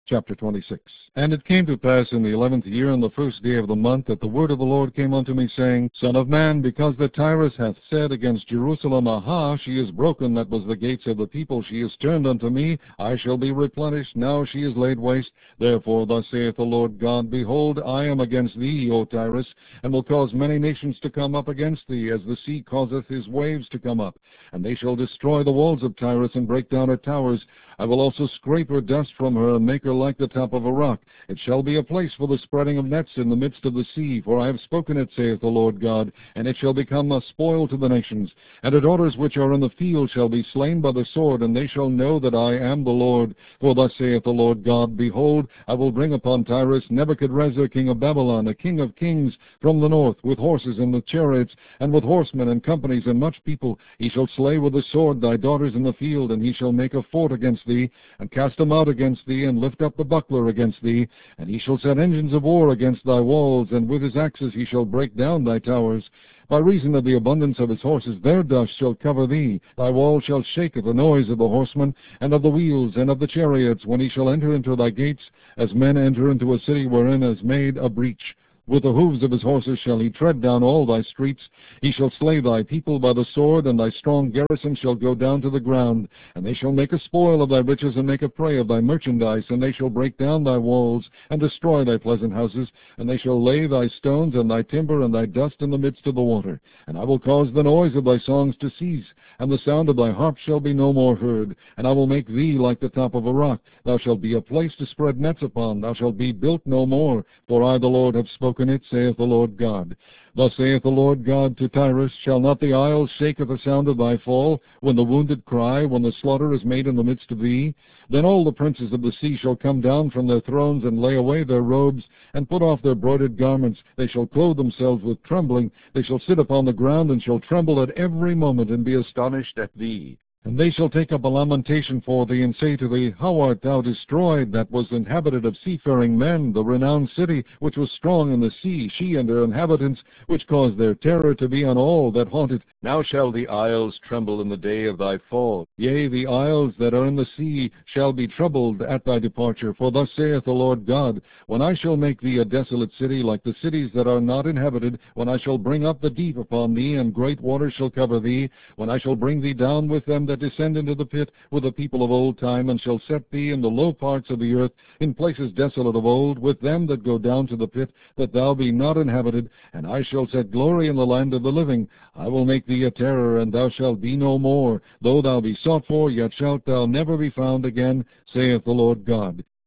Chapter 26. And it came to pass in the 11th year, on the first day of the month, that the word of the Lord came unto me, saying, Son of man, because that Tyrus hath said against Jerusalem, Aha, she is broken, that was the gates of the people, she is turned unto me, I shall be replenished, now she is laid waste. Therefore thus saith the Lord God, Behold, I am against thee, O Tyrus, and will cause many nations to come up against thee, as the sea causeth his waves to come up. And they shall destroy the walls of Tyrus, and break down her towers. I will also scrape her dust from her, and make her like the top of a rock. It shall be a place for the spreading of nets in the midst of the sea, for I have spoken it, saith the Lord God, and it shall become a spoil to the nations. And her daughters which are in the field shall be slain by the sword, and they shall know that I am the Lord. For thus saith the Lord God, Behold, I will bring upon Tyrus Nebuchadrezzar king of Babylon, a king of kings from the north, with horses and with chariots, and with horsemen and companies and much people. He shall slay with the sword thy daughters in the field, and he shall make a fort against thee, and cast them out against thee, and lift up the buckler against thee. And he shall set engines of war against thy walls, and with his axes he shall break down thy towers. By reason of the abundance of his horses their dust shall cover thee. Thy wall shall shake at the noise of the horsemen, and of the wheels, and of the chariots, when he shall enter into thy gates, as men enter into a city wherein is made a breach. With the hoofs of his horses shall he tread down all thy streets. He shall slay thy people by the sword, and thy strong garrison shall go down to the ground. And they shall make a spoil of thy riches, and make a prey of thy merchandise. And they shall break down thy walls, and destroy thy pleasant houses. And they shall lay thy stones, and thy timber, and thy dust in the midst of the water. And I will cause the noise of thy songs to cease, and the sound of thy harp shall be no more heard. And I will make thee like the top of a rock. Thou shalt be a place to spread nets upon. Thou shalt be built no more. For I, the Lord, have spoken it, saith the Lord God. Thus saith the Lord God to Tyrus, Shall not the isles shake at the sound of thy fall, when the wounded cry, when the slaughter is made in the midst of thee? Then all the princes of the sea shall come down from their thrones, and lay away their robes, and put off their broidered garments. They shall clothe themselves with trembling. They shall sit upon the ground, and shall tremble at every moment, and be astonished at thee. And they shall take up a lamentation for thee, and say to thee, How art thou destroyed, that was inhabited of seafaring men, the renowned city, which was strong in the sea, she and her inhabitants, which caused their terror to be on all that haunt it. Now shall the isles tremble in the day of thy fall. Yea, the isles that are in the sea shall be troubled at thy departure. For thus saith the Lord God, When I shall make thee a desolate city, like the cities that are not inhabited, when I shall bring up the deep upon thee, and great waters shall cover thee, when I shall bring thee down with them that descend into the pit, with the people of old time, and shall set thee in the low parts of the earth, in places desolate of old, with them that go down to the pit, that thou be not inhabited, and I shall set glory in the land of the living. I will make thee a terror, and thou shalt be no more. Though thou be sought for, yet shalt thou never be found again, saith the Lord God.